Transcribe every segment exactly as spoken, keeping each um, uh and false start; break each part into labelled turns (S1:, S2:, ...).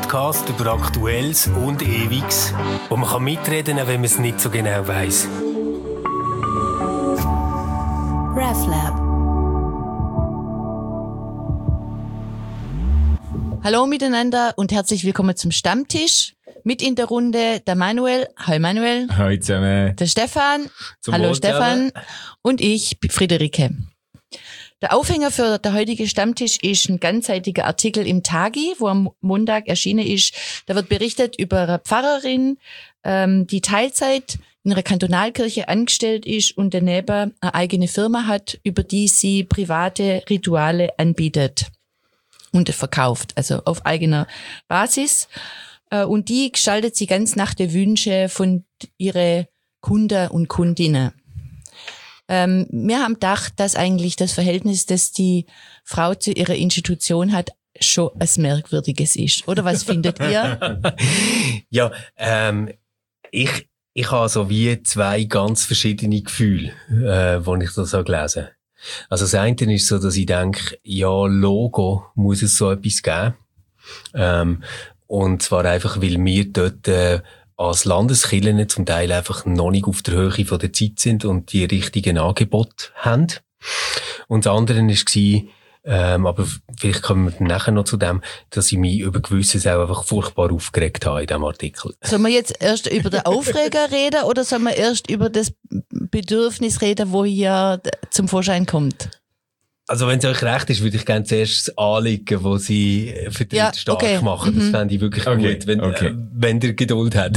S1: Podcast über Aktuelles und Ewiges, wo man kann mitreden kann, wenn man es nicht so genau weiss.
S2: RefLab. Hallo miteinander und herzlich willkommen zum Stammtisch. Mit in der Runde der Manuel. Hi Manuel.
S3: Hi zusammen.
S2: Der Stefan.
S3: Zum
S2: Hallo
S3: Wohl
S2: Stefan.
S3: zusammen.
S2: Und ich, Friederike. Der Aufhänger für den heutigen Stammtisch ist ein ganzseitiger Artikel im Tagi, wo am Montag erschienen ist. Da wird berichtet über eine Pfarrerin, ähm, die Teilzeit in einer Kantonalkirche angestellt ist und daneben eine eigene Firma hat, über die sie private Rituale anbietet und verkauft, also auf eigener Basis. Und die gestaltet sie ganz nach den Wünschen von ihren Kunden und Kundinnen. Ähm, wir haben gedacht, dass eigentlich das Verhältnis, das die Frau zu ihrer Institution hat, schon ein merkwürdiges ist. Oder was findet ihr?
S1: Ja, ähm, ich, ich habe so wie zwei ganz verschiedene Gefühle, äh, wenn ich das so gelesen habe. Also das eine ist so, dass ich denke, ja, Logo muss es so etwas geben. Ähm, und zwar einfach, weil wir dort äh, als Landeskirchen zum Teil einfach noch nicht auf der Höhe von der Zeit sind und die richtigen Angebote haben. Und das andere war, ähm, aber vielleicht kommen wir nachher noch zu dem, dass ich mich über Gewisses auch einfach furchtbar aufgeregt habe in diesem Artikel.
S2: Sollen wir jetzt erst über den Aufreger reden oder sollen wir erst über das Bedürfnis reden, wo hier zum Vorschein kommt?
S1: Also wenn es euch recht ist, würde ich gerne zuerst das Anliegen, das sie für die
S2: Ja,
S1: stark
S2: okay.
S1: machen. Das
S2: Mhm.
S1: fände ich wirklich
S3: Okay,
S1: gut, wenn,
S3: okay.
S1: äh, wenn ihr Geduld habt.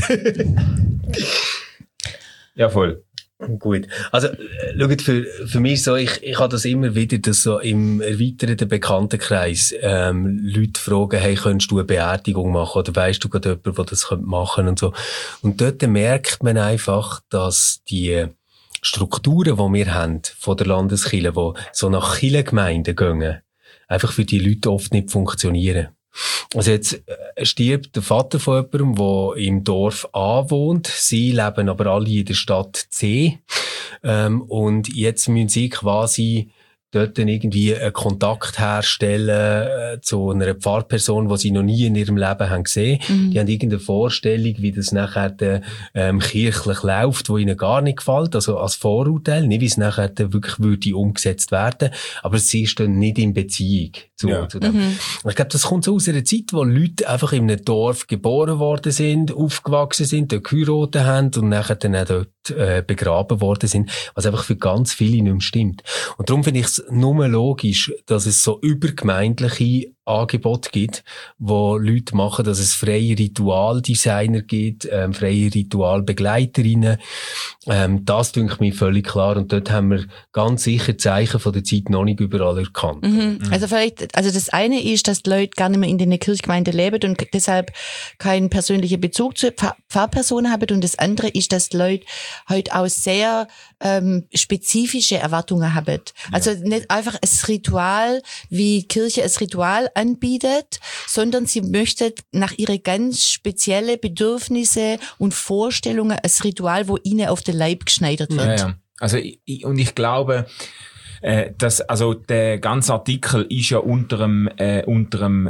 S3: Ja, voll.
S1: Gut. Also, äh, schaut, für, für mich so, ich, ich habe das immer wieder, dass so im erweiterten Bekanntenkreis, ähm, Leute fragen, hey, könntest du eine Beerdigung machen? Oder weisst du gerade jemanden, der das machen könnte und so. Und dort merkt man einfach, dass die Strukturen, die wir haben, von der Landeskirche, die so nach Kirchengemeinden gehen, einfach für die Leute oft nicht funktionieren. Also jetzt äh, stirbt der Vater von jemandem, der im Dorf A wohnt. Sie leben aber alle in der Stadt C. Ähm, und jetzt müssen sie quasi dort dann irgendwie einen Kontakt herstellen äh, zu einer Pfarrperson, die sie noch nie in ihrem Leben haben gesehen.
S2: Mhm.
S1: Die haben irgendeine Vorstellung, wie das nachher de, ähm, kirchlich läuft, wo ihnen gar nicht gefällt, also als Vorurteil, nicht wie es nachher de wirklich würde umgesetzt werden, aber sie stehen nicht in Beziehung zu,
S3: Ja.
S1: zu dem.
S2: Mhm.
S1: Ich glaube, das kommt so aus einer Zeit, wo Leute einfach in einem Dorf geboren worden sind, aufgewachsen sind, dort geheiratet haben und nachher dann auch dort äh, begraben worden sind, was einfach für ganz viele nicht mehr stimmt. Und darum finde ich es nur logisch, dass es so übergemeindliche Angebote gibt, wo Leute machen, dass es freie Ritualdesigner gibt, ähm, freie Ritualbegleiterinnen. Ähm, das denke mir völlig klar. Und dort haben wir ganz sicher Zeichen von der Zeit noch nicht überall erkannt.
S2: Mhm. Also vielleicht, also das eine ist, dass die Leute gar nicht mehr in der Kirchgemeinde leben und deshalb keinen persönlichen Bezug zur Pfarr- Pfarrperson haben. Und das andere ist, dass die Leute heute auch sehr ähm, spezifische Erwartungen haben. Also nicht einfach ein Ritual, wie Kirche ein Ritual anbietet, sondern sie möchten nach ihre ganz spezielle Bedürfnisse und Vorstellungen ein Ritual, wo ihnen auf den Leib geschneidert wird.
S3: Ja, ja. Also, ich, und ich glaube, äh, dass, also, der ganze Artikel ist ja unter dem, äh, unter dem,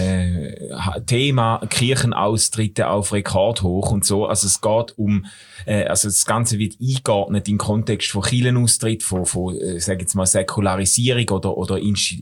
S3: äh, Thema Kirchenaustritte auf Rekord hoch und so. Also, es geht um, äh, also, das Ganze wird eingeordnet im Kontext von Kirchenaustritt, von, von, äh, sag jetzt mal, Säkularisierung oder, oder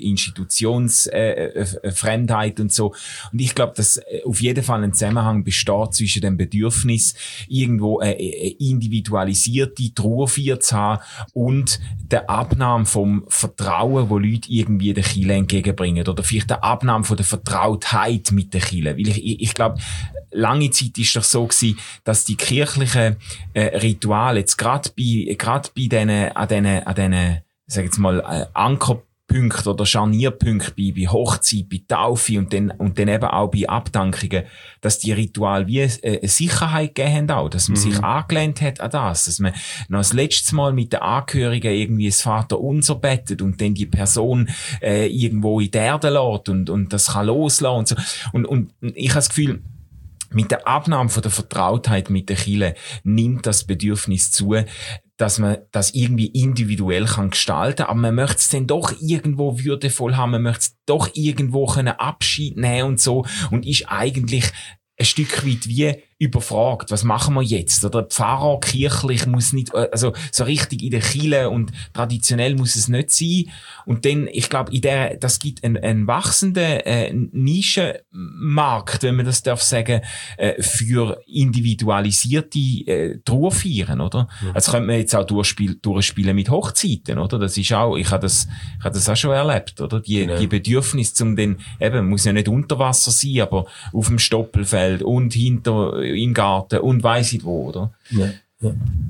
S3: Institutionsfremdheit äh, und so. Und ich glaube, dass auf jeden Fall ein Zusammenhang besteht zwischen dem Bedürfnis, irgendwo eine, eine individualisierte Trauerfeier zu haben und der Abnahme vom Vertrauen, wo Leute irgendwie der Kirche entgegenbringen. Oder vielleicht der Abnahme von der Vertrautheit mit der Kirche. Weil ich, ich, ich glaube, lange Zeit ist doch so gewesen, dass die kirchlichen äh, Rituale jetzt gerade bei, gerade bei denen, an denen, an denen, sag jetzt mal, äh, Ankerpunkten oder Scharnierpunkten bei, bei Hochzeit, bei Taufe und dann, und dann eben auch bei Abdankungen, dass die Rituale wie äh, eine Sicherheit gegeben haben auch, dass man mhm. sich angelehnt hat an das, dass man noch das letzte Mal mit den Angehörigen irgendwie das Vaterunser bettet und dann die Person äh, irgendwo in die Erde lässt und, und das kann loslassen und so. Und, und ich habe das Gefühl, mit der Abnahme von der Vertrautheit mit der Kirche nimmt das Bedürfnis zu, dass man das irgendwie individuell kann gestalten, aber man möchte es dann doch irgendwo würdevoll haben, man möchte es doch irgendwo können Abschied nehmen und so und ist eigentlich ein Stück weit wie überfragt. Was machen wir jetzt? Oder Pfarrer, kirchlich muss nicht, also so richtig in der Kirche und traditionell muss es nicht sein. Und dann, ich glaube, in der, das gibt einen, einen wachsenden äh, Nischenmarkt, wenn man das darf sagen, äh, für individualisierte äh, Trauerfeiern, oder? Mhm. Also könnte man jetzt auch durchspiel, durchspielen mit Hochzeiten, oder? Das ist auch, ich habe das, ich habe das auch schon erlebt, oder? Die, ja. die Bedürfnisse zum den, eben, muss ja nicht unter Wasser sein, aber auf dem Stoppelfeld und hinter im Garten und weiss ich wo, oder?
S1: Ja, ja.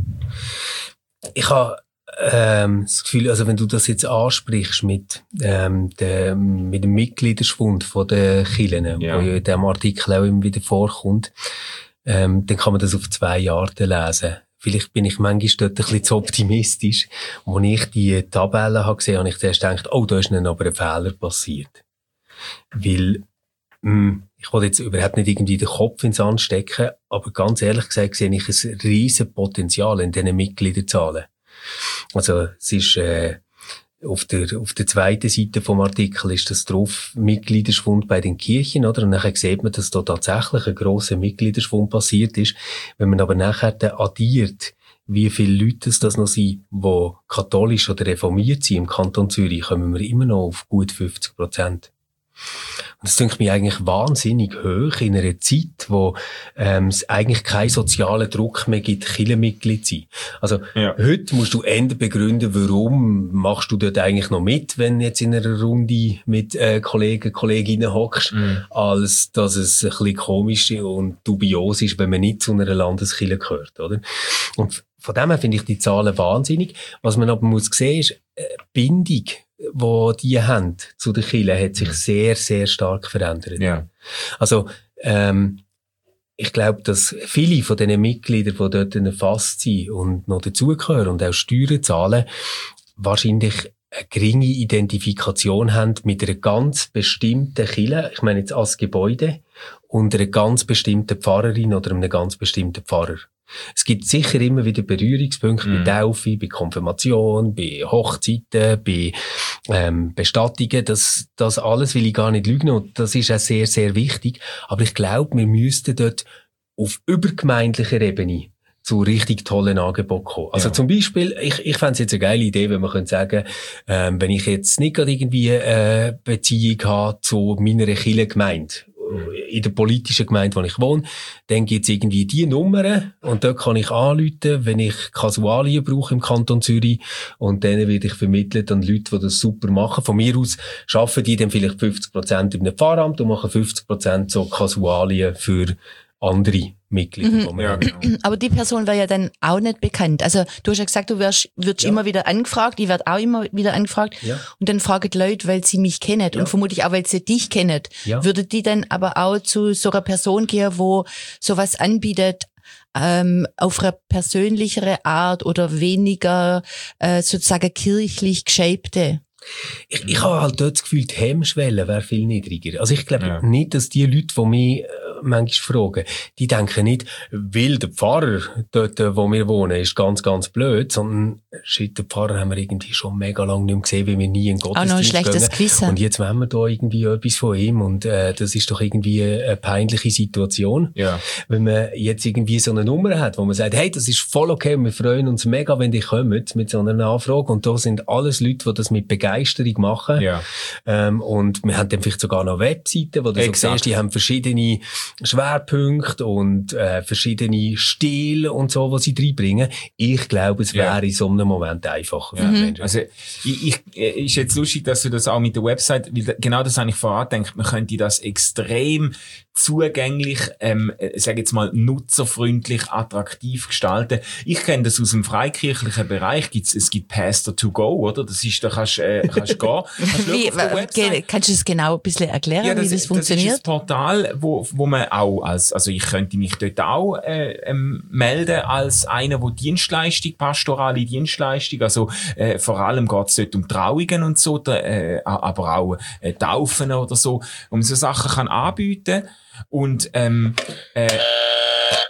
S1: Ich habe ähm, das Gefühl, also wenn du das jetzt ansprichst mit, ähm, der, mit dem Mitgliederschwund von den Kirchen, ja. wo ja in diesem Artikel auch immer wieder vorkommt, ähm, dann kann man das auf zwei Arten lesen. Vielleicht bin ich manchmal dort ein bisschen zu optimistisch. Und als ich die Tabellen habe gesehen, habe ich zuerst gedacht, oh, da ist dann aber ein Fehler passiert. Weil, mh, ich wollte jetzt überhaupt nicht irgendwie den Kopf ins Sand stecken, aber ganz ehrlich gesagt sehe ich ein riesen Potenzial in diesen Mitgliederzahlen. Also, es ist, äh, auf der, auf der zweiten Seite vom Artikel ist das drauf, Mitgliederschwund bei den Kirchen, oder? Und nachher sieht man, dass da tatsächlich ein grosser Mitgliederschwund passiert ist. Wenn man aber nachher dann addiert, wie viele Leute das noch sind, die katholisch oder reformiert sind im Kanton Zürich, kommen wir immer noch auf gut fünfzig Prozent. Und das denke ich mir eigentlich wahnsinnig hoch in einer Zeit, wo ähm, es eigentlich keinen sozialen Druck mehr gibt, Kirchenmitglied zu sein. Also ja. heute musst du eher begründen, warum machst du dort eigentlich noch mit, wenn du jetzt in einer Runde mit äh, Kollegen, Kolleginnen hockst, mhm. als dass es ein bisschen komisch und dubios ist, wenn man nicht zu einer Landeskirche gehört, oder? Und von dem her finde ich die Zahlen wahnsinnig. Was man aber muss sehen, ist äh, Bindung, die die haben zu den Kirchen, hat sich sehr, sehr stark verändert. Ja. Also, ähm, ich glaube, dass viele von diesen Mitgliedern, die dort erfasst sind und noch dazugehören und auch Steuern zahlen, wahrscheinlich eine geringe Identifikation haben mit einer ganz bestimmten Kirche, ich meine jetzt als Gebäude, und einer ganz bestimmten Pfarrerin oder einem ganz bestimmten Pfarrer. Es gibt sicher immer wieder Berührungspunkte mm. bei Taufe, bei Konfirmation, bei Hochzeiten, bei ähm, Bestattungen. Das, das alles will ich gar nicht lügen und das ist auch sehr, sehr wichtig. Aber ich glaube, wir müssten dort auf übergemeindlicher Ebene zu richtig tollen Angeboten kommen. Also ja. zum Beispiel, ich, ich fände es jetzt eine geile Idee, wenn man könnte sagen, ähm, wenn ich jetzt nicht gerade irgendwie äh, Beziehung habe zu meiner Kirchengemeinde, in der politischen Gemeinde, wo ich wohne, dann gibt's irgendwie die Nummern und dort kann ich anrufen, wenn ich Kasualien brauche im Kanton Zürich und dann werde ich vermittelt an Leute, die das super machen. Von mir aus arbeiten die dann vielleicht fünfzig Prozent in einem Pfarramt und machen fünfzig Prozent so Kasualien für andere Mitglieder.
S2: Mhm. Ja, genau. Aber die Person wäre ja dann auch nicht bekannt. Also du hast ja gesagt, du wirst, wirst ja. immer wieder angefragt, ich werde auch immer wieder angefragt ja. und dann fragen die Leute, weil sie mich kennen ja. und vermutlich auch, weil sie dich kennen. Ja. Würde die dann aber auch zu so einer Person gehen, wo sowas anbietet, ähm, auf eine persönlichere Art oder weniger äh, sozusagen kirchlich geschäbte?
S1: Ich, ich habe halt dort das Gefühl, die Hemmschwelle wäre viel niedriger. Also ich glaube ja. nicht, dass die Leute, die mich äh, manchmal fragen, die denken nicht, weil der Pfarrer dort, wo wir wohnen, ist ganz, ganz blöd, sondern shit, den Pfarrer haben wir irgendwie schon mega lange nicht mehr gesehen, weil wir nie in Gottesdienst
S2: auch noch ein schlechtes Gewissen.
S1: Und jetzt wollen wir da irgendwie etwas von ihm und äh, das ist doch irgendwie eine peinliche Situation. Ja. Wenn man jetzt irgendwie so eine Nummer hat, wo man sagt, hey, das ist voll okay und wir freuen uns mega, wenn die kommen mit so einer Nachfrage und da sind alles Leute, die das mit Begeisterung machen. Ja. Ähm, und wir haben dann vielleicht sogar noch Webseiten, wo du Exakt. so siehst, die haben verschiedene Schwerpunkte und äh, verschiedene Stile und so, was sie reinbringen. Ich glaube, es wäre ja. in so einem Moment einfacher.
S3: Ja. Mhm. Also, ich, ich, ist jetzt lustig, dass du das auch mit der Website, weil genau das habe ich vorher gedacht, man könnte das extrem zugänglich, ähm, sage jetzt mal, nutzerfreundlich, attraktiv gestalten. Ich kenne das aus dem freikirchlichen Bereich. Gibt's, es gibt Pastor to go, oder? Das ist, da kannst, äh, kannst du gehen. Kannst,
S2: wie, okay, kannst du das genau ein bisschen erklären, ja, das, wie das funktioniert?
S3: Das ist ein Portal, wo, wo man auch als, also ich könnte mich dort auch äh, ähm, melden als einer, der Dienstleistung, pastorale Dienstleistung, also äh, vor allem geht es dort um Trauungen und so, da, äh, aber auch äh, Taufen oder so, um so Sachen kann anbieten. Und ähm, äh,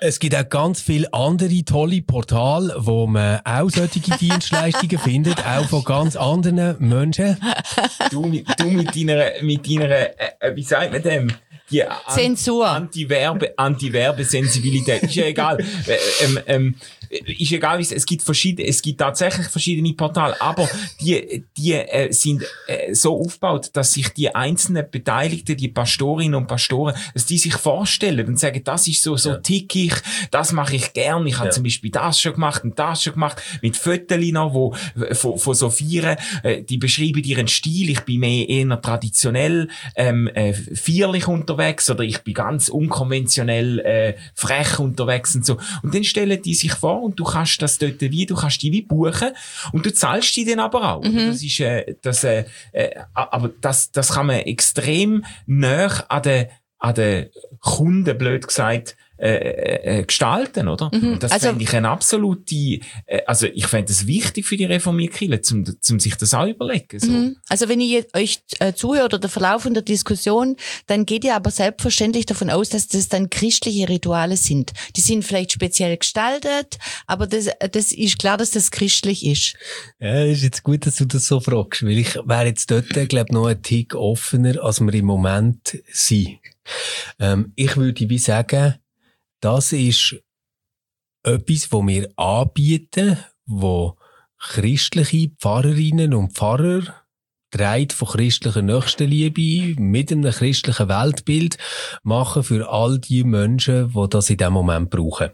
S1: Es gibt auch ganz viele andere tolle Portale, wo man auch solche Dienstleistungen findet, auch von ganz anderen Menschen.
S3: Du, mit, du mit deiner, mit deiner, äh, wie sagt man dem? Die An-
S2: Zensur.
S3: Anti-Werbe, Anti-Werbesensibilität. Ist ja egal. Äh, ähm, ähm, ist egal, es gibt verschiedene, es gibt tatsächlich verschiedene Portale, aber die, die äh, sind äh, so aufgebaut, dass sich die einzelnen Beteiligten, die Pastorinnen und Pastoren, dass die sich vorstellen und sagen, das ist so, so ja. tick ich, das mache ich gern, ich habe ja. zum Beispiel das schon gemacht und das schon gemacht, mit Fotos noch, wo, von, von so Vieren, äh, die beschreiben ihren Stil, ich bin mehr eher traditionell, ähm, äh, feierlich unterwegs oder ich bin ganz unkonventionell, äh, frech unterwegs und so. Und dann stellen die sich vor, und du kannst das dort wie, du kannst die wie buchen und du zahlst die dann aber auch. Mhm. Das ist, äh, das, äh, äh, aber das, das kann man extrem näher an den, an den Kunden, blöd gesagt, äh, äh, gestalten, oder? Mhm. Das also, fände ich eine absolute, äh, also ich fände es wichtig für die reformierte Kirche, zum, zum sich das auch überlegen. So.
S2: Mhm. Also wenn ihr euch äh, zuhört oder der Verlauf der Diskussion, dann geht ihr aber selbstverständlich davon aus, dass das dann christliche Rituale sind. Die sind vielleicht speziell gestaltet, aber das, das ist klar, dass das christlich ist.
S1: Ja, ist jetzt gut, dass du das so fragst, weil ich wäre jetzt dort, glaube ich, noch ein Tick offener, als wir im Moment sind. Ähm, ich würde wie sagen, das ist etwas, was wir anbieten, wo christliche Pfarrerinnen und Pfarrer, getragen von christlicher Nächstenliebe, mit einem christlichen Weltbild, machen für all die Menschen, die das in diesem Moment brauchen.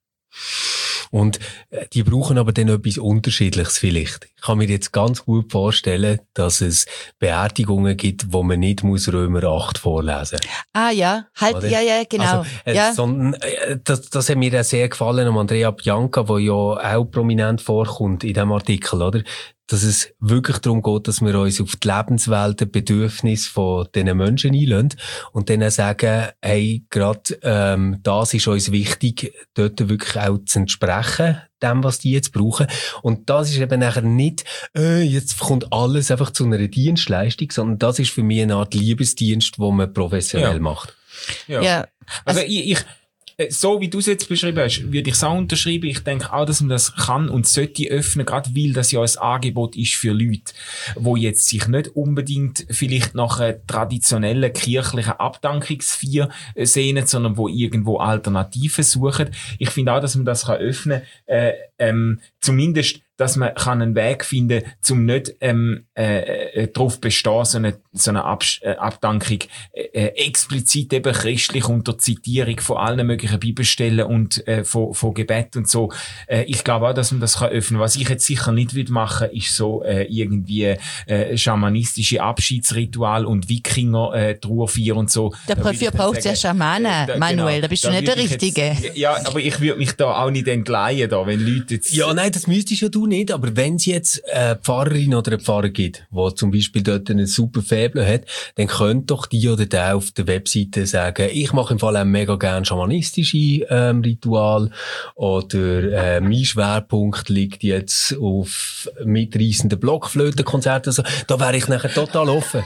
S1: Und die brauchen aber dann etwas Unterschiedliches vielleicht. Ich kann mir jetzt ganz gut vorstellen, dass es Beerdigungen gibt, wo man nicht muss Römer acht vorlesen muss.
S2: Ah ja, halt, Oder? ja, ja, genau.
S1: Also, äh,
S2: ja.
S1: Sondern, äh, das, das hat mir auch sehr gefallen am Andrea Bianca, der ja auch prominent vorkommt in diesem Artikel, oder? Dass es wirklich darum geht, dass wir uns auf die Lebenswelt, die Bedürfnisse von diesen Menschen einlassen und dann sagen, hey, gerade ähm, das ist uns wichtig, dort wirklich auch zu entsprechen, dem, was die jetzt brauchen. Und das ist eben nachher nicht, äh, jetzt kommt alles einfach zu einer Dienstleistung, sondern das ist für mich eine Art Liebesdienst, den man professionell
S3: ja.
S1: macht.
S3: Ja.
S2: ja.
S3: Also, also ich... ich so wie du es jetzt beschrieben hast, würde ich es auch unterschreiben. Ich denke auch, dass man das kann und sollte öffnen, gerade weil das ja ein Angebot ist für Leute, die jetzt sich nicht unbedingt vielleicht nach einer traditionellen kirchlichen Abdankungsfeier sehnen, sondern wo irgendwo Alternativen suchen. Ich finde auch, dass man das kann öffnen kann, äh, ähm, zumindest dass man kann einen Weg finden, zum nicht ähm, äh, darauf bestehen, so eine, so eine Abs- äh, Abdankung äh, explizit eben christlich unter Zitierung von allen möglichen Bibelstellen und äh, von, von Gebet und so. Äh, ich glaube auch, dass man das kann öffnen. Was ich jetzt sicher nicht will machen, ist so äh, irgendwie äh, schamanistische Abschiedsritual und Wikinger äh, Trauerfeier und so.
S2: Dafür braucht es ja Schamanen, äh, da, Manuel. Genau, da bist du nicht der Richtige.
S3: Jetzt, ja, aber ich würde mich da auch nicht entleihen, da, wenn Leute jetzt...
S1: Ja, nein, das müsstest ja du nicht, aber wenn es jetzt eine Pfarrerin oder einen Pfarrer gibt, der zum Beispiel dort einen super Faible hat, dann könnte doch die oder der auf der Webseite sagen, ich mache im Fall auch mega gerne schamanistische ähm, Ritual oder äh, mein Schwerpunkt liegt jetzt auf mitreissenden Blockflötenkonzerten. Also, da wäre ich nachher total offen.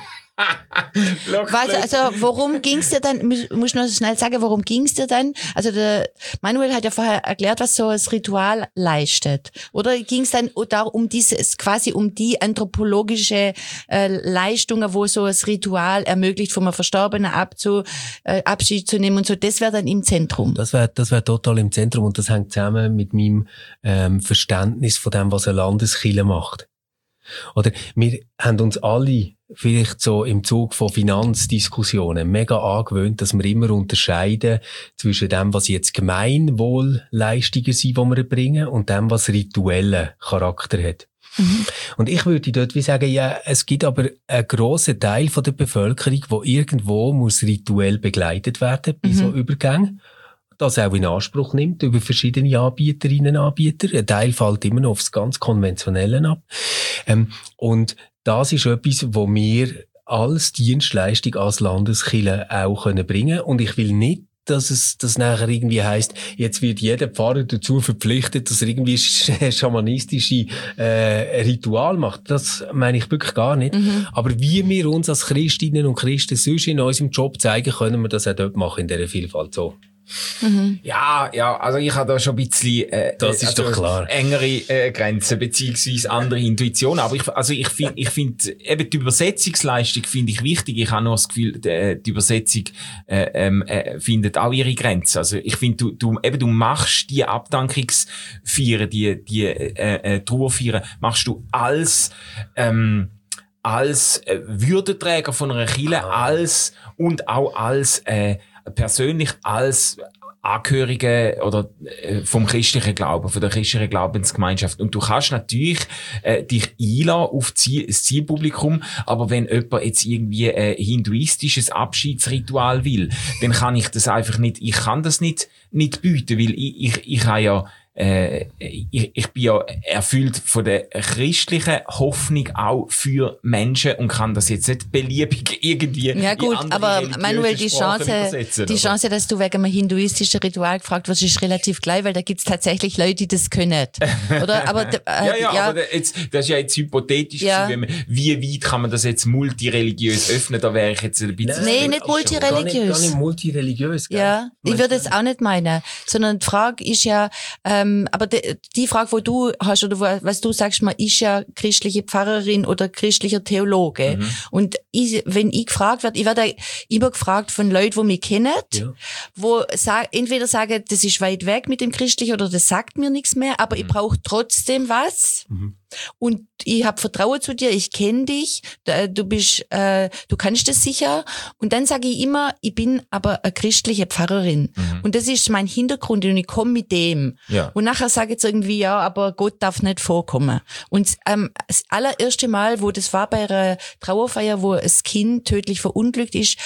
S2: Was, also, worum ging's dir dann, muss ich noch schnell sagen, worum ging's dir dann? Also, der Manuel hat ja vorher erklärt, was so das Ritual leistet. Oder ging's dann da um dieses, quasi um die anthropologische äh, Leistungen, wo so das Ritual ermöglicht, von einem Verstorbenen abzu, äh, Abschied zu nehmen und so, das wäre dann im Zentrum?
S1: Das wäre, das wäre total im Zentrum und das hängt zusammen mit meinem ähm, Verständnis von dem, was eine Landeskirche macht. Oder wir haben uns alle vielleicht so im Zug von Finanzdiskussionen mega angewöhnt, dass wir immer unterscheiden zwischen dem, was jetzt Gemeinwohlleistungen sind, die wir erbringen, und dem, was rituellen Charakter hat. Mhm. Und ich würde dort wie sagen, ja, es gibt aber einen grossen Teil von der Bevölkerung, wo irgendwo muss rituell begleitet werden bei mhm. so Übergängen. Das auch in Anspruch nimmt über verschiedene Anbieterinnen und Anbieter. Ein Teil fällt immer noch aufs ganz Konventionelle ab. Ähm, und das ist etwas, wo wir als Dienstleistung, als Landeskirche auch können bringen. Und ich will nicht, dass es das nachher irgendwie heisst, jetzt wird jeder Pfarrer dazu verpflichtet, dass er irgendwie schamanistische äh, Ritual macht. Das meine ich wirklich gar nicht. Mhm. Aber wie wir uns als Christinnen und Christen sonst in unserem Job zeigen, können wir das auch dort machen, in dieser Vielfalt so.
S2: Mhm.
S3: Ja, ja, also ich habe da schon ein bisschen äh,
S1: Das ist
S3: also
S1: doch klar.
S3: engere äh, Grenzen beziehungsweise andere Intuitionen. Aber ich, also ich finde, ich finde eben die Übersetzungsleistung finde ich wichtig. Ich habe nur das Gefühl, die, die Übersetzung äh, ähm, äh, findet auch ihre Grenzen. Also ich finde, du, du eben du machst die Abdankungsfeiern, die die äh, äh, Trauerfeiern, machst du als ähm, als äh, Würdenträger von einer Kirche,
S1: ah.
S3: als und auch als äh, persönlich als Angehörige oder äh, vom christlichen Glauben, von der christlichen Glaubensgemeinschaft. Und du kannst natürlich äh, dich einladen auf Ziel, das Zielpublikum, aber wenn jemand jetzt irgendwie ein hinduistisches Abschiedsritual will, dann kann ich das einfach nicht, ich kann das nicht, nicht bieten, weil ich, ich, ich habe ja Äh, ich, ich bin ja erfüllt von der christlichen Hoffnung auch für Menschen und kann das jetzt nicht beliebig irgendwie
S2: Ja gut,
S3: in
S2: aber
S3: andere
S2: Manuel, die
S3: religiöse Sprachen
S2: Chance,
S3: übersetzen,
S2: die
S3: oder?
S2: Chance, dass du wegen einem hinduistischen Ritual gefragt wirst, ist relativ klein, weil da gibt's tatsächlich Leute, die das können. Oder? Aber, äh,
S3: ja, ja,
S2: ja,
S3: aber jetzt, das ist ja jetzt hypothetisch,
S2: Ja.
S3: gewesen, wenn man, wie weit kann man das jetzt multireligiös öffnen, da wäre ich jetzt ein bisschen...
S2: Nee, nicht multireligiös.
S1: Gar nicht, gar nicht multireligiös, gell?
S2: Ja, ich würde es auch nicht meinen, sondern die Frage ist ja, ähm, aber die, die Frage, wo du hast oder wo, was du sagst, man ist ja christliche Pfarrerin oder christlicher Theologe.
S3: Mhm.
S2: Und ich, wenn ich gefragt werde, ich werde immer gefragt von Leuten, die mich kennen,
S1: Ja.
S2: wo sag, entweder sagen, das ist weit weg mit dem Christlichen oder das sagt mir nichts mehr, aber ich brauche trotzdem was.
S1: Mhm.
S2: Und ich habe Vertrauen zu dir, ich kenne dich, da- du bist, äh, du kannst das sicher. Und dann sage ich immer, ich bin aber eine christliche Pfarrerin.
S3: Mhm.
S2: Und das ist mein Hintergrund und ich komme mit dem.
S3: Ja.
S2: Und nachher sage ich jetzt irgendwie, ja, aber Gott darf nicht vorkommen. Und ähm, das allererste Mal, wo das war bei einer Trauerfeier, wo das Kind tödlich verunglückt ist,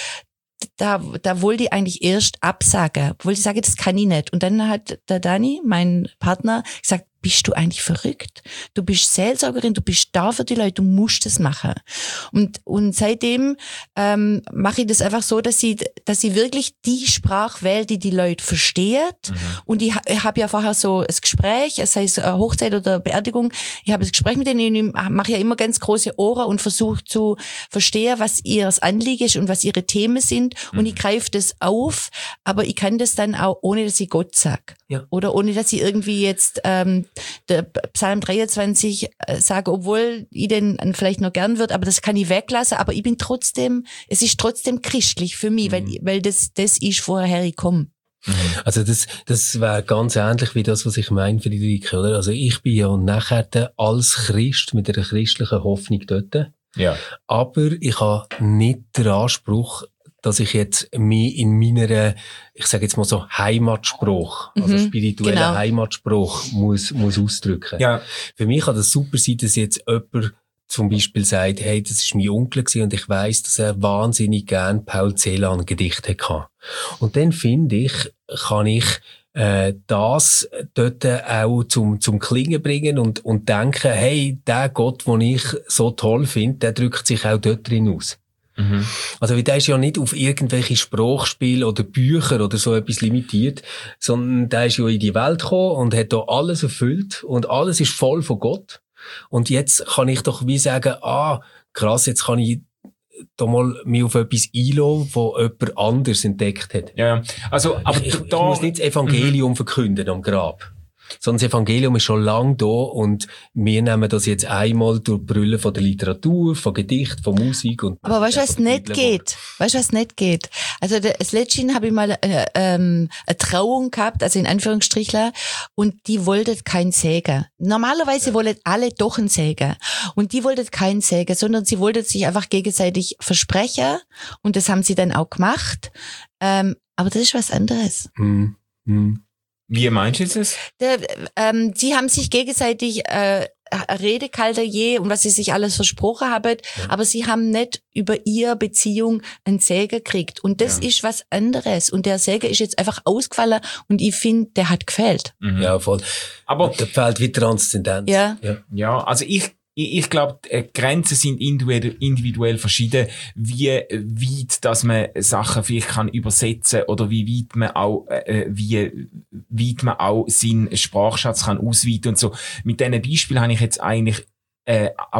S2: da, da wollte ich eigentlich erst absagen. Wollte ich sagen, das kann ich nicht. Und dann hat der Dani, mein Partner, gesagt, bist du eigentlich verrückt? Du bist Seelsorgerin, du bist da für die Leute, du musst das machen. Und, und seitdem ähm, mache ich das einfach so, dass ich, dass ich wirklich die Sprache wähle, die die Leute versteht.
S3: Mhm.
S2: Und ich, ich habe ja vorher so ein Gespräch, sei es eine Hochzeit oder Beerdigung, ich habe das Gespräch mit denen, ich mache ja immer ganz große Ohren und versuche zu verstehen, was ihr Anliegen ist und was ihre Themen sind. Und ich greife das auf, aber ich kann das dann auch, ohne dass ich Gott sage.
S1: Ja.
S2: Oder ohne dass ich irgendwie jetzt ähm, der Psalm dreiundzwanzig äh, sage, obwohl ich den vielleicht noch gern wird, aber das kann ich weglassen, aber ich bin trotzdem, es ist trotzdem christlich für mich, weil, weil das, das ist vorher gekommen.
S1: Also das, das wäre ganz ähnlich wie das, was ich meine, Friederike, oder? Also ich bin ja nachher dann als Christ mit einer christlichen Hoffnung dort.
S3: Ja.
S1: Aber ich habe nicht den Anspruch, dass ich jetzt mich in meiner, ich sage jetzt mal so, Heimatspruch, also
S2: Mhm,
S1: spirituellen
S2: genau.
S1: Heimatspruch muss, muss ausdrücken.
S3: Ja.
S1: Für mich kann das super sein, dass jetzt jemand zum Beispiel sagt, hey, das ist mein Onkel gewesen und ich weiss, dass er wahnsinnig gern Paul Celan Gedichte hatte. Und dann finde ich, kann ich äh, das dort auch zum, zum Klingen bringen und, und denken, hey, der Gott, den ich so toll finde, der drückt sich auch dort drin aus.
S3: Mhm.
S1: Also, weil der ist ja nicht auf irgendwelche Sprachspiele oder Bücher oder so etwas limitiert, sondern der ist ja in die Welt gekommen und hat da alles erfüllt und alles ist voll von Gott. Und jetzt kann ich doch wie sagen, ah, krass, jetzt kann ich da mal mich auf etwas einlassen, wo jemand anders entdeckt hat.
S3: Ja, also, aber
S1: ich, ich,
S3: da,
S1: ich muss nicht das Evangelium mhm. verkünden am Grab. Sondern das Evangelium ist schon lange da und wir nehmen das jetzt einmal durch die Brille von der Literatur, von Gedicht, von Musik und...
S2: Aber weißt du, was nicht
S1: Bibel,
S2: geht? Weißt du, was nicht geht? Also das letzte habe ich mal äh, ähm, eine Trauung gehabt, also in Anführungsstrichler, und die wollten keinen Segen. Normalerweise ja. wollen alle doch einen Segen. Und die wollten keinen Segen, sondern sie wollten sich einfach gegenseitig versprechen und das haben sie dann auch gemacht. Ähm, aber das ist was anderes.
S1: Hm, hm.
S3: Wie meinst du das?
S2: Der, ähm, sie haben sich gegenseitig äh, eine Rede gehalten je und was sie sich alles versprochen haben, ja. aber sie haben nicht über ihre Beziehung einen Segen gekriegt. Und das ja. ist was anderes. Und der Segen ist jetzt einfach ausgefallen und ich finde, der hat gefehlt.
S1: Mhm. Ja, voll. Aber der fehlt wie Transzendenz.
S2: Ja.
S3: Ja, ja, also ich Ich, ich glaube, Grenzen sind individuell, individuell verschieden, wie weit, dass man Sachen vielleicht kann übersetzen oder wie weit man auch, äh, wie weit man auch seinen Sprachschatz kann ausweiten und so. Mit diesen Beispielen habe ich jetzt eigentlich, äh, aber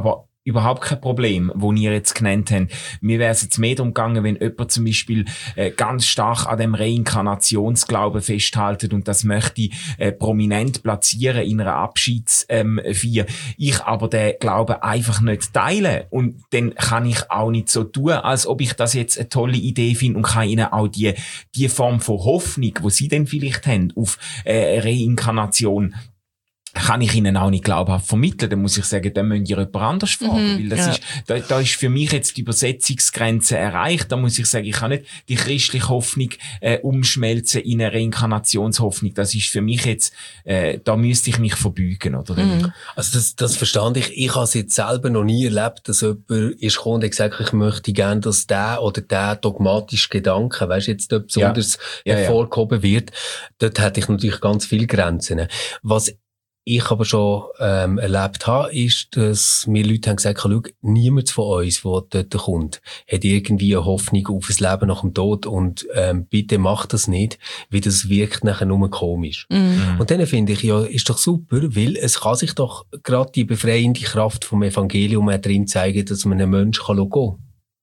S3: überhaupt kein Problem, wo ihr jetzt genannt habt. Mir wäre es jetzt mehr darum gegangen, wenn jemand zum Beispiel äh, ganz stark an dem Reinkarnationsglauben festhaltet und das möchte äh, prominent platzieren in einer Abschiedsfeier. Ähm, ich aber den Glauben einfach nicht teile. Und dann kann ich auch nicht so tun, als ob ich das jetzt eine tolle Idee finde und kann ihnen auch die, die Form von Hoffnung, die sie dann vielleicht haben, auf äh, Reinkarnation, kann ich ihnen auch nicht glaubhaft vermitteln. Dann muss ich sagen, dann müsst ihr jemand anders fragen. Mhm, weil das ja. ist, da, da ist für mich jetzt die Übersetzungsgrenze erreicht. Da muss ich sagen, ich kann nicht die christliche Hoffnung äh, umschmelzen in eine Reinkarnationshoffnung. Das ist für mich jetzt, äh, da müsste ich mich verbeugen, oder?
S1: Mhm. Also das, das verstand ich. Ich habe es jetzt selber noch nie erlebt, dass jemand ist gekommen und gesagt, ich möchte gerne, dass der oder der dogmatische Gedanke, weißt, jetzt dort besonders ja. Ja, hervorgehoben ja. wird. Dort hätte ich natürlich ganz viele Grenzen. Was ich aber schon ähm, erlebt habe, ist, dass mir Leute haben gesagt, schau, niemand von uns, der dort kommt, hat irgendwie eine Hoffnung auf ein Leben nach dem Tod und ähm, bitte macht das nicht, weil das wirkt nachher nur komisch. Mhm. Und dann finde ich, ja, ist doch super, weil es kann sich doch gerade die befreiende Kraft vom Evangelium auch drin zeigen, dass man einen Menschen kann gehen kann.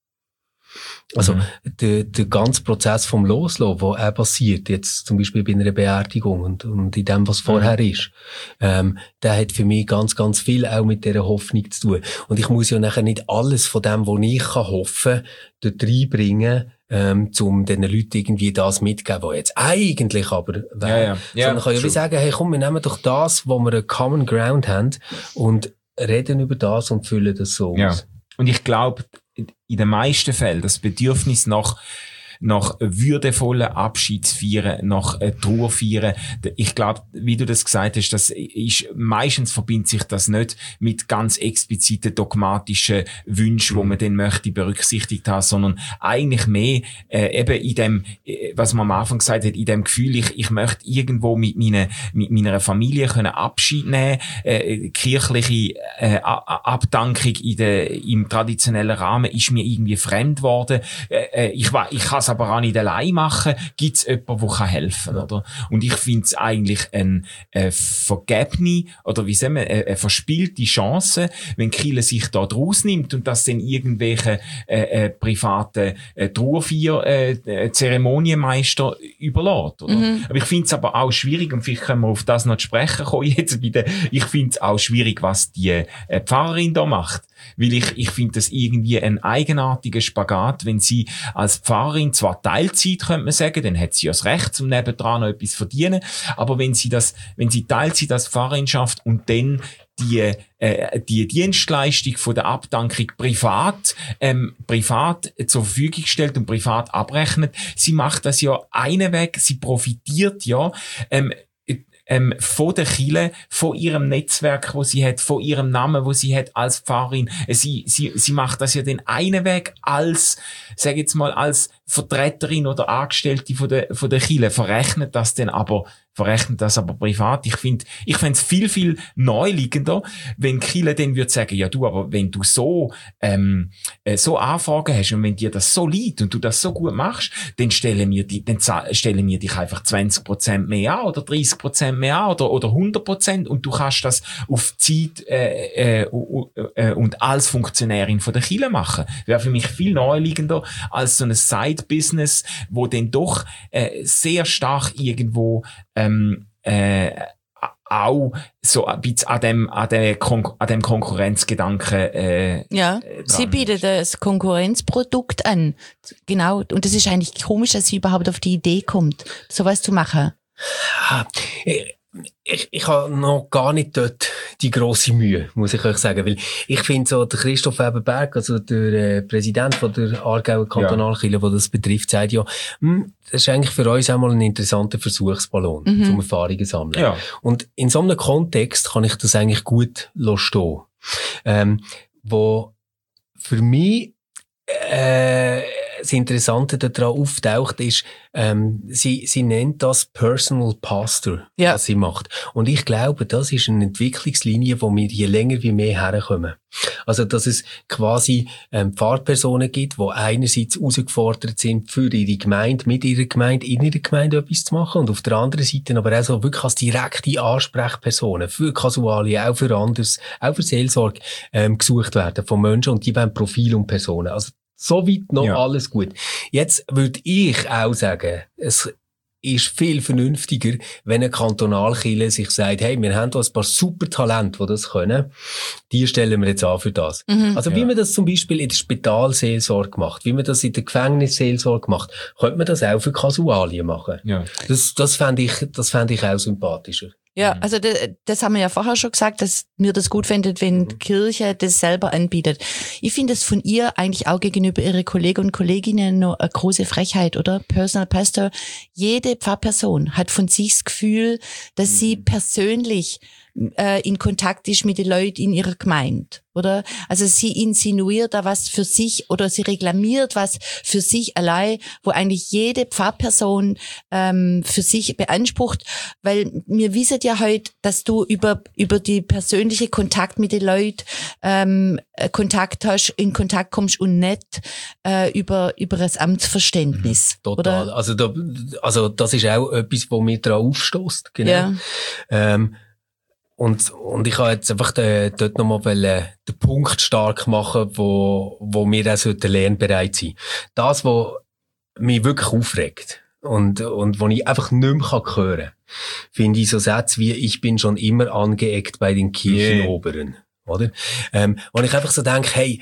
S1: Also, mhm. der, der ganze Prozess vom Loslassen, der auch passiert, jetzt zum Beispiel bei einer Beerdigung und, und in dem, was vorher mhm. ist, ähm, der hat für mich ganz, ganz viel auch mit dieser Hoffnung zu tun. Und ich muss ja nachher nicht alles von dem, was ich kann hoffen, dort reinbringen, ähm, um den Leuten irgendwie das mitzugeben, was jetzt eigentlich aber wäre. Ja, ja. Ja, sondern kann ja wie sagen, hey, komm, wir nehmen doch das, wo wir einen Common Ground haben und reden über das und füllen das so
S3: ja.
S1: aus.
S3: Und ich glaube, in den meisten Fällen das Bedürfnis nach nach würdevollen Abschiedsfeiern, nach äh, Trauerfeiern. Ich glaube, wie du das gesagt hast, das ist, meistens verbindet sich das nicht mit ganz expliziten dogmatischen Wünschen, mhm. wo man dann möchte berücksichtigt haben, sondern eigentlich mehr äh, eben in dem, äh, was man am Anfang gesagt hat, in dem Gefühl, ich, ich möchte irgendwo mit meiner, mit meiner Familie können Abschied nehmen, äh, kirchliche äh, Abdankung in der, im traditionellen Rahmen ist mir irgendwie fremd worden. Äh, ich war, ich kann aber auch nicht allein machen, gibt es jemanden, der helfen kann, oder? Und ich finde es eigentlich eine äh, vergebene, oder wie sagen wir, eine, eine verspielte Chance, wenn Kirche sich da draus nimmt und das dann irgendwelche äh, äh, privaten äh, Trauerfeier äh, Zeremonienmeister überlässt, oder? Mhm. Aber ich finde es aber auch schwierig, und vielleicht können wir auf das noch zu sprechen kommen jetzt bei der, ich finde es auch schwierig, was die äh, Pfarrerin da macht. Weil ich, ich finde das irgendwie ein eigenartiger Spagat, wenn sie als Pfarrerin zwar Teilzeit, könnte man sagen, dann hat sie ja das Recht, zum nebendran noch etwas verdienen, aber wenn sie das, wenn sie Teilzeit als Pfarrerin schafft und dann die, äh, die Dienstleistung von der Abdankung privat, ähm, privat zur Verfügung stellt und privat abrechnet, sie macht das ja einen Weg, sie profitiert ja, ähm, Ähm, von der Kirche, von ihrem Netzwerk, wo sie hat, von ihrem Namen, wo sie hat als Pfarrerin. Sie, sie, sie macht das ja den einen Weg als, sag jetzt mal, als Vertreterin oder Angestellte von der, von der Kirche, verrechnet das dann aber, verrechnet das aber privat. Ich finde, ich fände es viel, viel neuliegender, wenn Kirche dann würde sagen, ja du, aber wenn du so, ähm, äh, so Anfragen hast und wenn dir das so liegt und du das so gut machst, dann stellen wir die, dann stellen wir dich einfach zwanzig Prozent mehr an oder dreißig Prozent mehr an oder, oder hundert Prozent und du kannst das auf Zeit, äh, äh, äh, und als Funktionärin von der Kirche machen. Wäre für mich viel neuliegender als so ein Side-Business, wo dann doch, äh, sehr stark irgendwo, ähm, äh, auch so ein bisschen an dem, an dem, Kon- an dem Konkurrenzgedanken, äh,
S2: ja, äh, sie bietet das Konkurrenzprodukt an. Genau. Und das ist eigentlich komisch, dass sie überhaupt auf die Idee kommt, sowas zu machen.
S1: Ich, ich, ich habe noch gar nicht dort die grosse Mühe, muss ich euch sagen, weil ich finde so, der Christoph Eberberg, also der äh, Präsident von der Aargauer Kantonalkirche, ja. der das betrifft, sagt ja, hm, das ist eigentlich für uns auch mal ein interessanter Versuchsballon, mhm. zum Erfahrungen sammeln. Ja. Und in so einem Kontext kann ich das eigentlich gut stehen. Ähm, wo für mich äh, das Interessante daran auftaucht, ist, ähm, sie, sie nennt das Personal Pastor,
S2: ja.
S1: was sie macht. Und ich glaube, das ist eine Entwicklungslinie, wo wir je länger wie mehr herkommen. Also, dass es quasi ähm, Pfarrpersonen gibt, die einerseits herausgefordert sind, für ihre Gemeinde, mit ihrer Gemeinde, in ihrer Gemeinde etwas zu machen und auf der anderen Seite aber auch so wirklich als direkte Ansprechpersonen für Kasualien, auch für anderes, auch für Seelsorge ähm, gesucht werden von Menschen und die wollen Profil und Personen. Also, soweit noch ja. alles gut. Jetzt würde ich auch sagen, es ist viel vernünftiger, wenn eine Kantonalkirche sich sagt, hey, wir haben da ein paar super Talente, die das können, die stellen wir jetzt an für das. Mhm. Also wie ja. man das zum Beispiel in der Spitalseelsorge macht, wie man das in der Gefängnisseelsorge macht, könnte man das auch für Kasualien machen. Ja. Das, das fände ich, das fände ich auch sympathischer.
S2: Ja, also das, das haben wir ja vorher schon gesagt, dass mir das gut findet, wenn mhm. die Kirche das selber anbietet. Ich finde es von ihr eigentlich auch gegenüber ihre Kollegen und Kolleginnen noch eine große Frechheit, oder? Personal Pastor. Jede Pfarrperson hat von sich das Gefühl, dass mhm. sie persönlich äh, in Kontakt ist mit den Leuten in ihrer Gemeinde, oder? Also sie insinuiert da was für sich oder sie reklamiert was für sich allein, wo eigentlich jede Pfarrperson ähm, für sich beansprucht, weil wir wissen ja heute, dass du über über die persönliche Kontakt mit den Leuten ähm, Kontakt hast, in Kontakt kommst und nicht äh, über über das Amtsverständnis.
S1: Mhm, total. Oder? Also da, also das ist auch etwas, wo mir daran aufstößt. Genau. Ja. Ähm, Und, und ich habe jetzt einfach de, dort nochmal den Punkt stark machen, wo, wo wir auch sollten lernbereit sein. Das, was mich wirklich aufregt und, und wo ich einfach nicht mehr hören kann, finde ich so Sätze wie, ich bin schon immer angeeckt bei den Kirchenoberen, yeah. oder? Ähm, und ich einfach so denke, hey,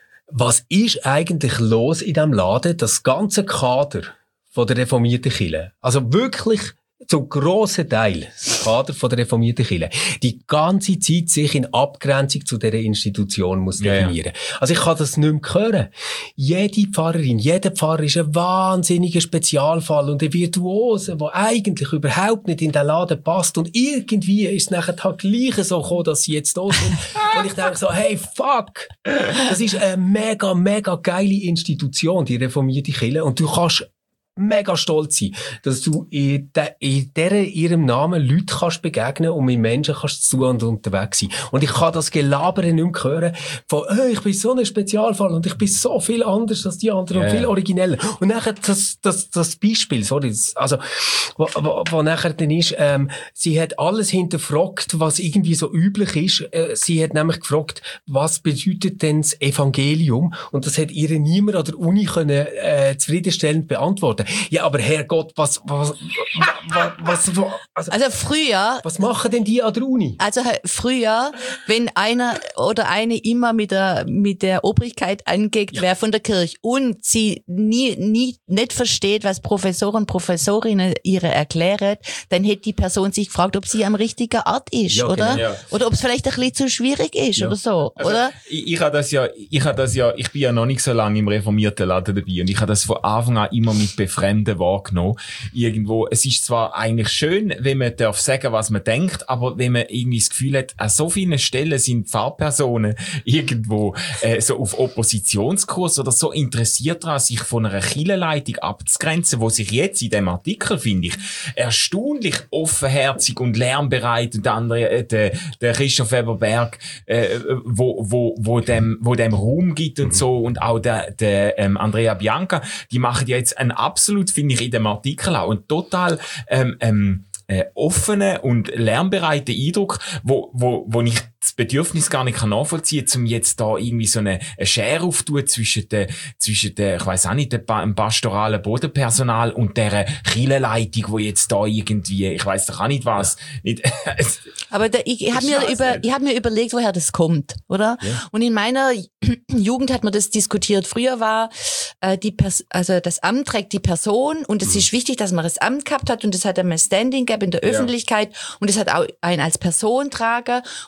S1: was ist eigentlich los in diesem Laden? Das ganze Kader von der reformierten Kirche. Also wirklich, zum grossen Teil, das Kader von der reformierten Kirche, die ganze Zeit sich in Abgrenzung zu dieser Institution muss definieren. Ja, ja. Also ich kann das nicht mehr hören. Jede Pfarrerin, jeder Pfarrer ist ein wahnsinniger Spezialfall und ein Virtuose, der eigentlich überhaupt nicht in den Laden passt. Und irgendwie ist es nachher halt gleich so gekommen, dass sie jetzt da sind. Und ich denke so, hey, fuck! Das ist eine mega, mega geile Institution, die reformierte Kirche. Und du kannst mega stolz sein, dass du in, de, in der, ihrem Namen Leute kannst begegnen und mit Menschen kannst zu und unterwegs sein. Und ich kann das Gelabere nicht mehr hören von, hey, ich bin so ein Spezialfall und ich bin so viel anders als die anderen yeah. und viel origineller. Und nachher das, das, das Beispiel, sorry, das, also, wo, wo, wo nachher dann ist, ähm, sie hat alles hinterfragt, was irgendwie so üblich ist. Äh, sie hat nämlich gefragt, was bedeutet denn das Evangelium? Und das hat ihr niemand an der Uni können, äh, zufriedenstellend beantworten. Ja, aber Herrgott, was, was, was, was, was also,
S2: also früher.
S1: Was machen denn die an der Uni?
S2: Also früher, wenn einer oder eine immer mit der, mit der Obrigkeit angeeckt ja. wäre von der Kirche und sie nie, nie, nicht versteht, was Professoren, Professorinnen ihre erklären, dann hätte die Person sich gefragt, ob sie am richtigen Ort ist, ja, oder? Genau, ja. Oder ob es vielleicht ein bisschen zu schwierig ist, ja. oder so, also, oder?
S3: Ich, ich habe das ja, ich habe das ja, ich bin ja noch nicht so lange im reformierten Laden dabei und ich habe das von Anfang an immer mit Befremden wahrgenommen. Irgendwo, es ist zwar eigentlich schön, wenn man darf sagen, was man denkt, aber wenn man irgendwie das Gefühl hat, an so vielen Stellen sind Pfarrpersonen irgendwo äh, so auf Oppositionskurs oder so interessiert daran, sich von einer Kirchenleitung abzugrenzen, wo sich jetzt in dem Artikel, finde ich, erstaunlich offenherzig und lernbereit und andere, äh, der, der Christoph Weber-Berg, äh, wo, wo, wo dem, wo dem Raum gibt und so, und auch der, der ähm, Andrea Bianca, die machen ja jetzt ein absolut, finde ich, in dem Artikel auch und total ähm, ähm, äh, offenen und lernbereiten Eindruck, wo, wo, wo ich das Bedürfnis gar nicht kann nachvollziehen, um jetzt da irgendwie so eine, eine Schere aufzutun zwischen der, zwischen der, ich weiss auch nicht, dem pastoralen Bodenpersonal und der Kirchenleitung, wo jetzt da irgendwie, ich weiss doch auch nicht was. Ja. Nicht,
S2: aber da, ich, ich habe mir, über, ich hab mir überlegt, woher das kommt, oder? Ja. Und in meiner Jugend hat man das diskutiert. Früher war äh, die Pers- also das Amt trägt die Person und es mhm. ist wichtig, dass man das Amt gehabt hat und es hat einmal Standing gehabt in der Öffentlichkeit ja. und es hat auch einen als Person tragen und dann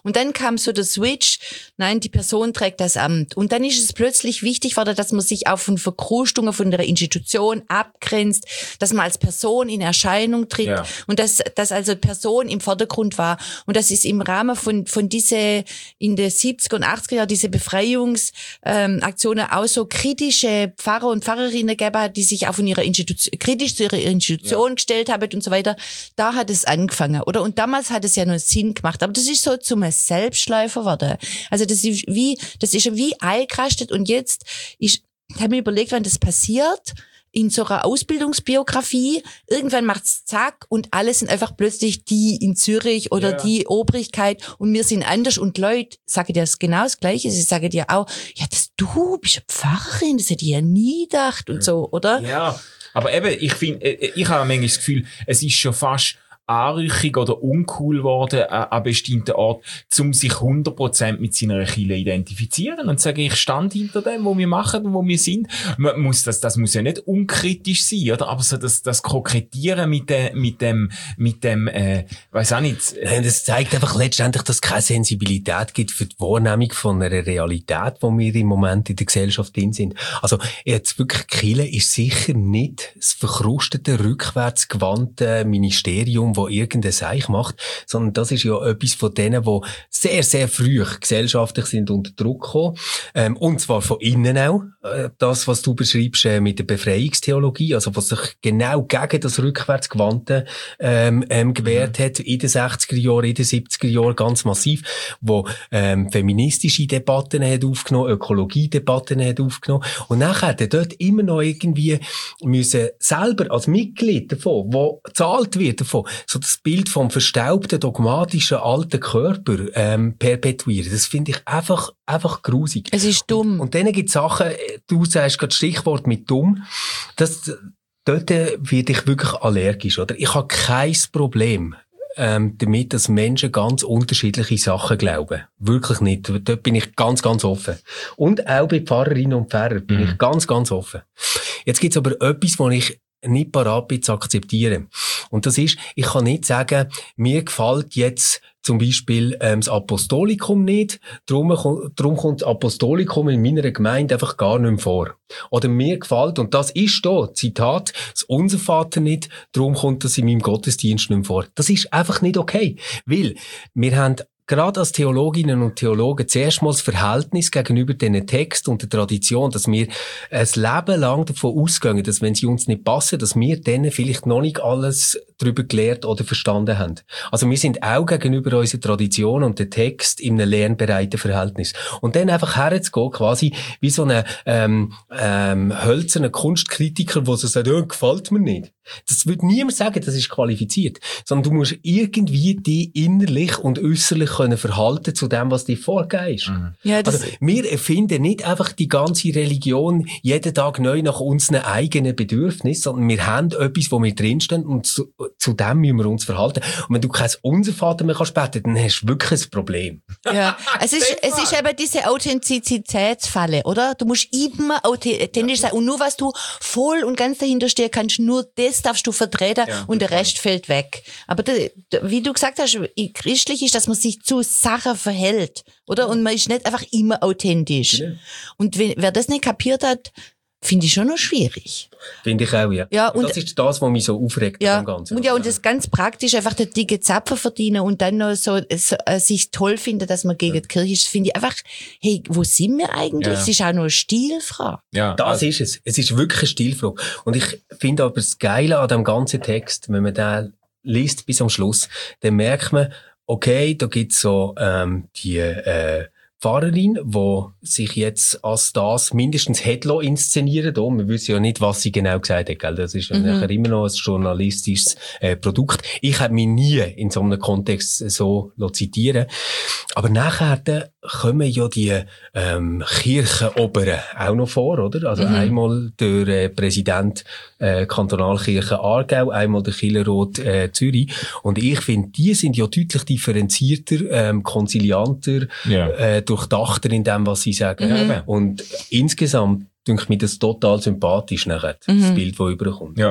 S2: kam so der Switch, nein, die Person trägt das Amt. Und dann ist es plötzlich wichtig geworden, dass man sich auch von Verkrustungen von der Institution abgrenzt, dass man als Person in Erscheinung tritt ja. und dass, dass also Person im Vordergrund war. Und das ist im Rahmen von, von diese, in den siebziger und achtziger Jahren, diese Befreiungsaktionen ähm, auch so kritische Pfarrer und Pfarrerinnen gegeben hat, die sich auch von ihrer Institution, kritisch zu ihrer Institution ja. gestellt haben und so weiter. Da hat es angefangen, oder? Und damals hat es ja noch Sinn gemacht. Aber das ist so zum Selbstläufer geworden. Also das ist wie, das ist wie eingerastet und jetzt ist, ich habe mir überlegt, wann das passiert, in so einer Ausbildungsbiografie. Irgendwann macht's zack und alle sind einfach plötzlich die in Zürich oder yeah. die Obrigkeit und wir sind anders und Leute sagen dir das genau das Gleiche. Sie sagen dir auch, ja, das du bist eine Pfarrerin, das hätte ich ja nie gedacht und so, oder?
S3: Ja, aber eben, ich finde, ich habe manchmal das Gefühl, es ist schon fast anrüchig oder uncool geworden an, an bestimmten Orten, um sich hundert Prozent mit seiner Kirche identifizieren und sagen, ich stand hinter dem, wo wir machen und wo wir sind. Man muss das, das muss ja nicht unkritisch sein, oder? Aber so das, das Kokettieren mit dem, mit dem, mit dem, äh, weiss auch nicht.
S1: Nein, das zeigt einfach letztendlich, dass es keine Sensibilität gibt für die Wahrnehmung von einer Realität, wo wir im Moment in der Gesellschaft drin sind. Also, jetzt wirklich, Kirche ist sicher nicht das verkrustete, rückwärtsgewandte Ministerium, wo irgendein Seich macht, sondern das ist ja etwas von denen, die sehr, sehr früh gesellschaftlich sind unter Druck gekommen. Ähm, und zwar von innen auch. Äh, das, was du beschreibst äh, mit der Befreiungstheologie, also was sich genau gegen das Rückwärtsgewandte ähm, ähm, gewehrt mhm. hat, in den sechziger Jahren, in den siebziger Jahren ganz massiv, wo ähm, feministische Debatten hat aufgenommen, Ökologiedebatten hat aufgenommen und nachher hat er dort immer noch irgendwie müssen selber als Mitglied davon, wo gezahlt wird davon, so das Bild vom verstaubten, dogmatischen, alten Körper ähm, perpetuieren. Das finde ich einfach, einfach grusig.
S2: Es ist dumm.
S1: Und, und dann gibt es Sachen, du sagst gerade das Stichwort mit dumm, das, dort werde ich wirklich allergisch, oder? Ich habe kein Problem ähm, damit, dass Menschen ganz unterschiedliche Sachen glauben. Wirklich nicht. Dort bin ich ganz, ganz offen. Und auch bei Pfarrerinnen und Pfarrern bin mhm. ich ganz, ganz offen. Jetzt gibt es aber etwas, wo ich nicht parat bin zu akzeptieren. Und das ist, ich kann nicht sagen, mir gefällt jetzt zum Beispiel ähm, das Apostolikum nicht, darum, darum kommt das Apostolikum in meiner Gemeinde einfach gar nicht mehr vor. Oder mir gefällt, und das ist da, Zitat, das Unser Vater nicht, darum kommt das in meinem Gottesdienst nicht mehr vor. Das ist einfach nicht okay, weil wir haben gerade als Theologinnen und Theologen zuerst mal das Verhältnis gegenüber diesen Text und der Tradition, dass wir ein Leben lang davon ausgehen, dass wenn sie uns nicht passen, dass wir denen vielleicht noch nicht alles darüber gelehrt oder verstanden haben. Also wir sind auch gegenüber unserer Tradition und dem Text in einem lernbereiten Verhältnis. Und dann einfach herzugehen, quasi wie so ein ähm, ähm, hölzerner Kunstkritiker, der so sagt, oh, gefällt mir nicht. Das würde niemand sagen, das ist qualifiziert. Sondern du musst irgendwie dich innerlich und äußerlich können verhalten zu dem, was dir vorgegeben ist. Mhm. Ja, das also, wir erfinden nicht einfach die ganze Religion jeden Tag neu nach unseren eigenen Bedürfnissen, sondern wir haben etwas, wo wir drinstehen und zu, zu dem müssen wir uns verhalten. Und wenn du kein Unser Vater mehr kannst beten, dann hast du wirklich ein Problem.
S2: Ja, es ist, es ist eben diese Authentizitätsfalle, oder? Du musst immer authentisch sein und nur was du voll und ganz dahinter stehen kannst, nur das darfst du vertreten ja, und der Rest fällt weg. Aber da, da, wie du gesagt hast, christlich ist, dass man sich zu Sachen verhält, oder? Und man ist nicht einfach immer authentisch. Ja. Und wenn, wer das nicht kapiert hat, finde ich schon noch schwierig.
S1: Finde ich auch, ja.
S2: ja und
S1: das ist das, was mich so aufregt
S2: ja,
S1: am Ganzen.
S2: Und ja, und das ganz praktisch, einfach den dicke Zapfen verdienen und dann noch so, so äh, sich toll finden, dass man gegen ja. die Kirche ist, finde ich einfach, hey, wo sind wir eigentlich? Es ja. ist auch noch eine Stilfrage.
S1: Ja, das also. ist es. Es ist wirklich eine Stilfrage. Und ich finde aber das Geile an dem ganzen Text, wenn man den liest bis am Schluss, dann merkt man, okay, da gibt's so ähm, die äh, Pfarrerin, die sich jetzt als das mindestens hätte inszenieren lassen. Wir wissen ja nicht, was sie genau gesagt hat. Gell? Das ist ja mhm. nachher immer noch ein journalistisches äh, Produkt. Ich habe mich nie in so einem Kontext so zitieren. Aber nachher kommen ja die ähm, Kirchenoberen auch noch vor, oder? Also mhm. einmal der äh, Präsident äh, Kantonalkirche Aargau, einmal der Kirchenrat äh, Zürich. Und ich finde, die sind ja deutlich differenzierter, ähm, konzilianter, ja. äh, durchdachter in dem, was sie sagen. Mhm. Und insgesamt denke ich mir das total sympathisch nachher, mhm. das Bild, das überkommt.
S3: Ja.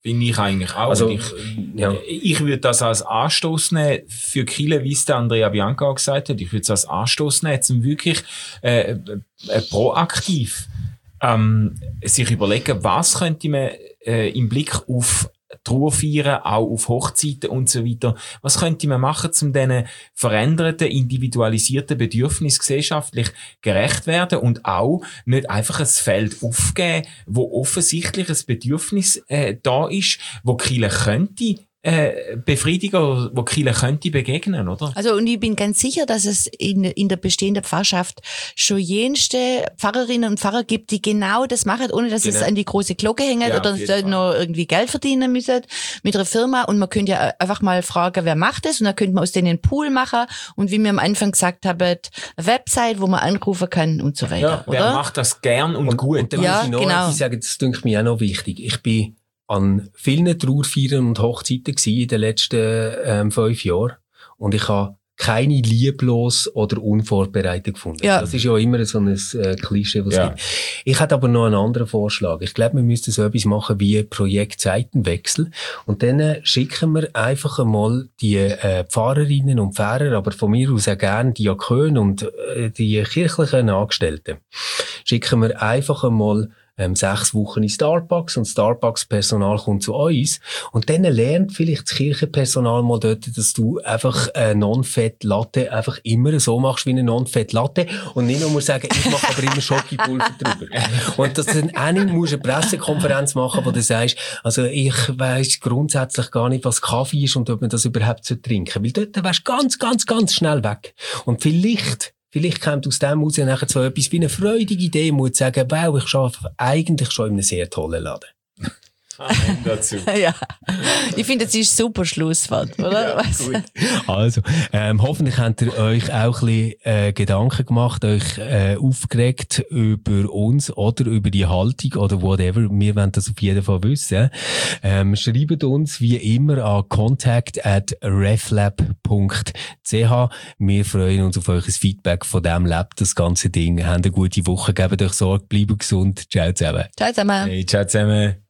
S3: Finde ich eigentlich auch.
S1: Also,
S3: ich,
S1: ja.
S3: ich würde das als Anstoß nehmen für Kille, wie es der Andrea Bianca auch gesagt hat. Ich würde es als Anstoß nehmen, um wirklich äh, äh, proaktiv ähm, sich überlegen, was könnte man äh, im Blick auf Trauerfeiern, auch auf Hochzeiten und so weiter. Was könnte man machen, um diesen veränderten, individualisierten Bedürfnissen gesellschaftlich gerecht werden und auch nicht einfach ein Feld aufgeben, wo offensichtlich ein Bedürfnis äh, da ist, wo Kirche könnte äh, befriedigen oder wo Kirche könnte begegnen, oder?
S2: Also, und ich bin ganz sicher, dass es in, in der bestehenden Pfarrschaft schon jenste Pfarrerinnen und Pfarrer gibt, die genau das machen, ohne dass genau. es an die große Glocke hängt
S3: Ja,
S2: oder da noch irgendwie Geld verdienen müssen mit einer Firma. Und man könnte ja einfach mal fragen, wer macht das? Und dann könnte man aus denen einen Pool machen und wie wir am Anfang gesagt haben, eine Website, wo man anrufen kann und so weiter.
S3: Ja, wer
S2: oder?
S3: macht das gern und, und gut?
S1: Und dann
S2: ja,
S1: muss ich noch
S2: genau.
S1: etwas sagen, das denke mir auch noch wichtig. Ich bin an vielen Trauerfeiern und Hochzeiten gewesen in den letzten ähm, fünf Jahren und ich habe keine lieblos oder unvorbereitet gefunden.
S2: Ja.
S1: Das ist ja immer so ein äh, Klischee, was es
S3: Ja.
S1: gibt. Ich hätte aber noch einen anderen Vorschlag. Ich glaube, wir müssten so etwas machen wie Projekt Zeitenwechsel und dann schicken wir einfach einmal die äh, Pfarrerinnen und Pfarrer, aber von mir aus auch gerne die Diakonen und äh, die kirchlichen Angestellten, schicken wir einfach einmal Ähm, sechs Wochen in Starbucks und Starbucks-Personal kommt zu uns und dann lernt vielleicht das Kirchenpersonal mal dort, dass du einfach eine Non-Fett-Latte einfach immer so machst wie eine Non-Fett-Latte und nicht nur musst sagen, ich mache aber immer Schokipulver drüber. Und dass du dann auch nicht musst eine Pressekonferenz machen, wo du sagst, also ich weiss grundsätzlich gar nicht, was Kaffee ist und ob man das überhaupt so trinken, weil dort wärst du ganz, ganz, ganz schnell weg. Und vielleicht Vielleicht kommt aus dem heraus nachher so etwas wie eine freudige Idee, muss sagen, wow, ich arbeite eigentlich schon in einem sehr tollen Laden.
S3: Amen dazu.
S2: Ja, ich finde, das ist ein super Schlusswort, oder?
S3: Ja, gut.
S1: Also, ähm, hoffentlich habt ihr euch auch ein bisschen äh, Gedanken gemacht, euch äh, aufgeregt über uns oder über die Haltung oder whatever. Wir wollen das auf jeden Fall wissen. Ähm, schreibt uns wie immer an contact at reflab punkt c h. Wir freuen uns auf euer Feedback von diesem Lab, das ganze Ding. Habt eine gute Woche, gebt euch Sorge, bleibt gesund. Ciao zusammen.
S2: Ciao zusammen.
S3: Hey, ciao zusammen.